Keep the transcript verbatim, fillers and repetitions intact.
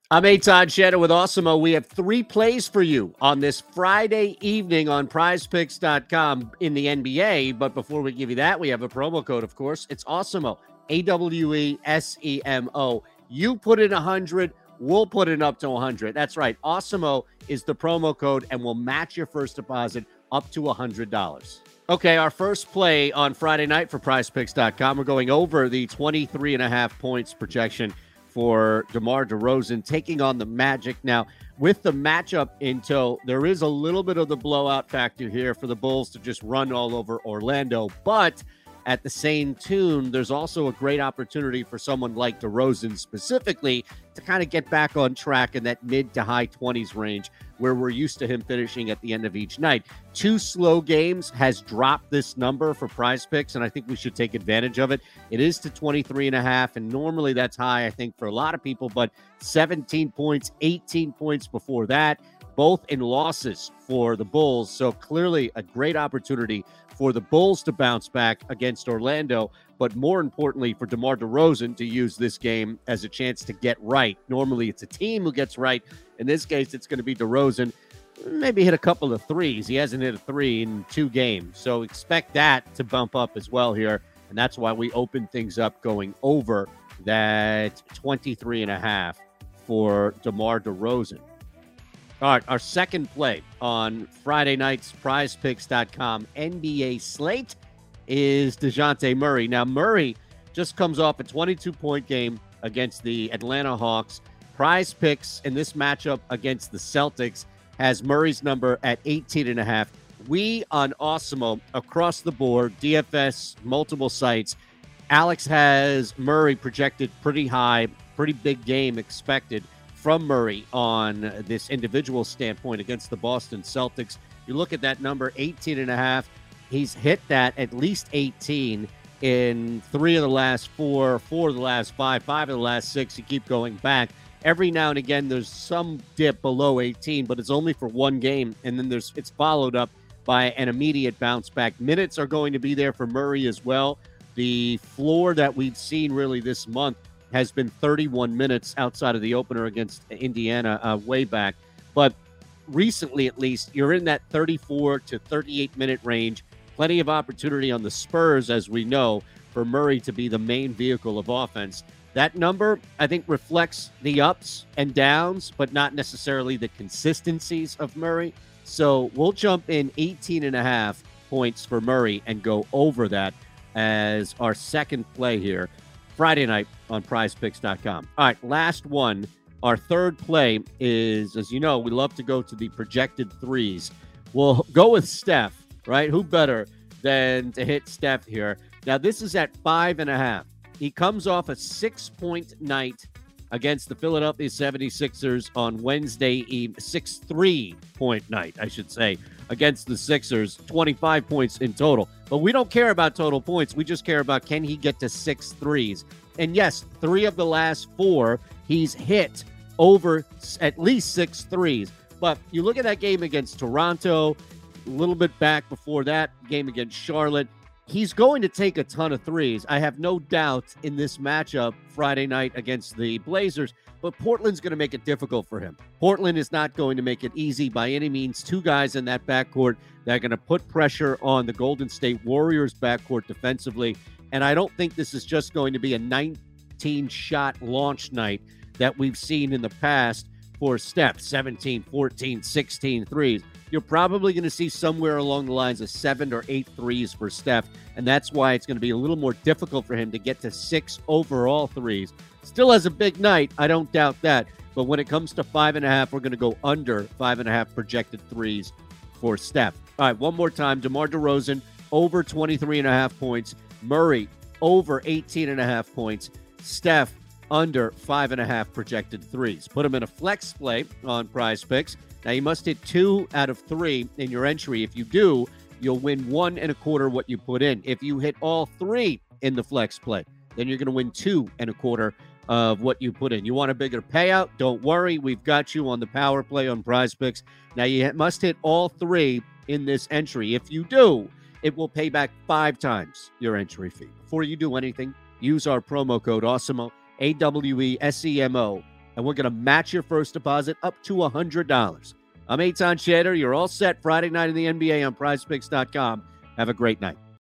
I'm Eitan Shadow with Awesemo. We have three plays for you on this Friday evening on prize picks dot com in the N B A. But before we give you that, we have a promo code, of course. It's Awesemo, A W E S E M O. You put in one hundred, we'll put in up to one hundred. That's right. Awesemo is the promo code, and we'll match your first deposit up to one hundred dollars. Okay, our first play on Friday night for prize picks dot com. We're going over the twenty-three and a half points projection for DeMar DeRozan taking on the Magic. Now, with the matchup in tow, there is a little bit of the blowout factor here for the Bulls to just run all over Orlando. But at the same tune, there's also a great opportunity for someone like DeRozan specifically to kind of get back on track in that mid to high twenties range where we're used to him finishing at the end of each night. Two slow games has dropped this number for Prize Picks, and I think we should take advantage of it. It is to twenty-three and a half, and normally that's high, I think, for a lot of people, but seventeen points, eighteen points before that, both in losses for the Bulls. So clearly a great opportunity for the Bulls to bounce back against Orlando, but more importantly for DeMar DeRozan to use this game as a chance to get right. Normally it's a team who gets right. In this case, it's going to be DeRozan. Maybe hit a couple of threes. He hasn't hit a three in two games. So expect that to bump up as well here. And that's why we open things up going over that twenty-three and a half for DeMar DeRozan. All right, our second play on Friday night's prize picks dot com N B A slate is DeJounte Murray. Now, Murray just comes off a twenty-two point game against the Atlanta Hawks. Prize Picks in this matchup against the Celtics has Murray's number at eighteen and a half. We on Awesemo across the board, D F S, multiple sites, Alex has Murray projected pretty high, pretty big game expected from Murray on this individual standpoint against the Boston Celtics. You look at that number, eighteen and a half. He's hit that at least eighteen in three of the last four, four of the last five, five of the last six. You keep going back. Every now and again, there's some dip below eighteen, but it's only for one game, and then there's it's followed up by an immediate bounce back. Minutes are going to be there for Murray as well. The floor that we've seen really this month has been thirty-one minutes outside of the opener against Indiana uh, way back. But recently, at least, you're in that thirty-four to thirty-eight minute range. Plenty of opportunity on the Spurs, as we know, for Murray to be the main vehicle of offense. That number, I think, reflects the ups and downs, but not necessarily the consistencies of Murray. So we'll jump in eighteen and a half points for Murray and go over that as our second play here Friday night on prize picks dot com. All right, last one. Our third play is, as you know, we love to go to the projected threes. We'll go with Steph, right? Who better than to hit Steph here? Now, this is at five and a half. He comes off a six-point night against the Philadelphia seventy-sixers on Wednesday evening, six three-point night, I should say, against the Sixers, twenty-five points in total. But we don't care about total points. We just care about, can he get to six threes? And yes, three of the last four, he's hit over at least six threes. But you look at that game against Toronto, a little bit back before that game against Charlotte, he's going to take a ton of threes. I have no doubt in this matchup Friday night against the Blazers, but Portland's going to make it difficult for him. Portland is not going to make it easy by any means. Two guys in that backcourt that are going to put pressure on the Golden State Warriors backcourt defensively. And I don't think this is just going to be a nineteen-shot launch night that we've seen in the past for Steph, seventeen, fourteen, sixteen threes. You're probably going to see somewhere along the lines of seven or eight threes for Steph, and that's why it's going to be a little more difficult for him to get to six overall threes. Still has a big night, I don't doubt that, but when it comes to five and a half, we're going to go under five and a half projected threes for Steph. All right, one more time. DeMar DeRozan, over twenty-three and a half points. Murray, over eighteen and a half points. Steph, under five and a half projected threes. Put him in a flex play on Prize Picks. Now, you must hit two out of three in your entry. If you do, you'll win one and a quarter what you put in. If you hit all three in the flex play, then you're going to win two and a quarter of what you put in. You want a bigger payout? Don't worry. We've got you on the power play on Prize Picks. Now, you must hit all three in this entry. If you do, it will pay back five times your entry fee. Before you do anything, use our promo code AWESEMO, A W E S E M O. and we're going to match your first deposit up to one hundred dollars. I'm Eitan Shader. You're all set Friday night in the N B A on prize picks dot com. Have a great night.